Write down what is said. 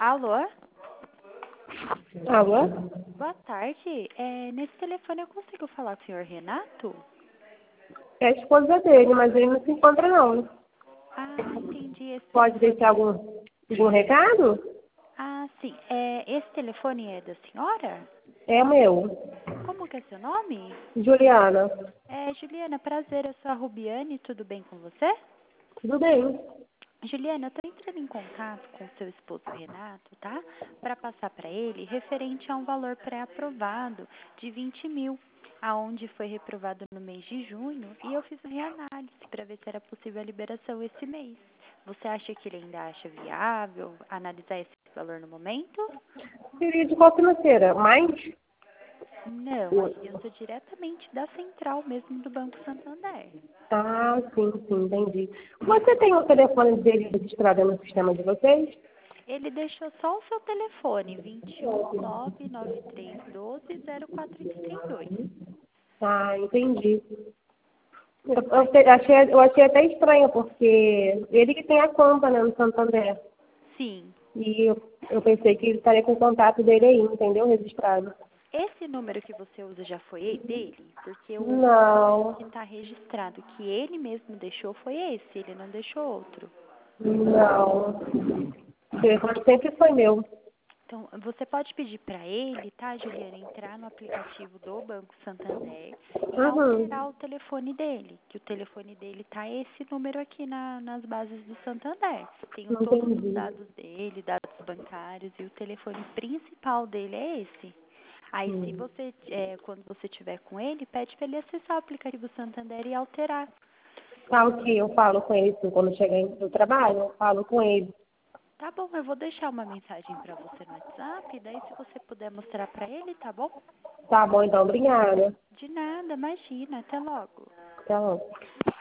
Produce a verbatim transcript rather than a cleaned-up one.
Alô? Alô? Boa tarde. É, nesse telefone eu consigo falar com o senhor Renato? É a esposa dele, mas ele não se encontra não. Ah, entendi. Esse Pode deixar telefone. algum, algum recado? Ah, sim. É, esse telefone é da senhora? É meu. Como que é seu nome? Juliana. É, Juliana, prazer. Eu sou a Rubiane. Tudo bem com você? Tudo bem? Juliana, eu tô entrando em contato com seu esposo Renato, tá? Para passar para ele referente a um valor pré-aprovado de vinte mil, aonde foi reprovado no mês de junho, e eu fiz uma reanálise para ver se era possível a liberação esse mês. Você acha que ele ainda acha viável analisar esse valor no momento? Seria de qual financeira? Mais? Não, aí eu sou diretamente da central mesmo do Banco Santander. Ah, sim, sim, entendi. Você tem o telefone dele registrado no sistema de vocês? Ele deixou só o seu telefone, vinte e um, nove nove três um dois, zero quatro oitenta e dois. Ah, entendi. Eu, eu Aí, te- achei, eu achei até estranho, porque ele que tem a conta, né, no Santander. sim. E eu, eu pensei que ele estaria com o contato dele aí, entendeu? Registrado. Esse número que você usa já foi dele? Porque o número Não, que está registrado, que ele mesmo deixou, foi esse. Ele não deixou outro. não. O telefone sempre foi meu. Então, você pode pedir para ele, tá, Juliana, entrar no aplicativo do Banco Santander e Uhum, alterar o telefone dele, que o telefone dele tá esse número aqui na, nas bases do Santander. Tenho todos os entendi. dados dele, dados bancários, e o telefone principal dele é esse. Aí, se Hum. você, é, quando você tiver com ele, pede para ele acessar o aplicativo Santander e alterar. Tá, ok, eu falo com ele sim, quando chegar no trabalho, eu falo com ele. Tá bom, eu vou deixar uma mensagem para você no WhatsApp, daí se você puder mostrar para ele, tá bom? Tá bom, então, obrigada. De nada, imagina. Até logo. Até logo.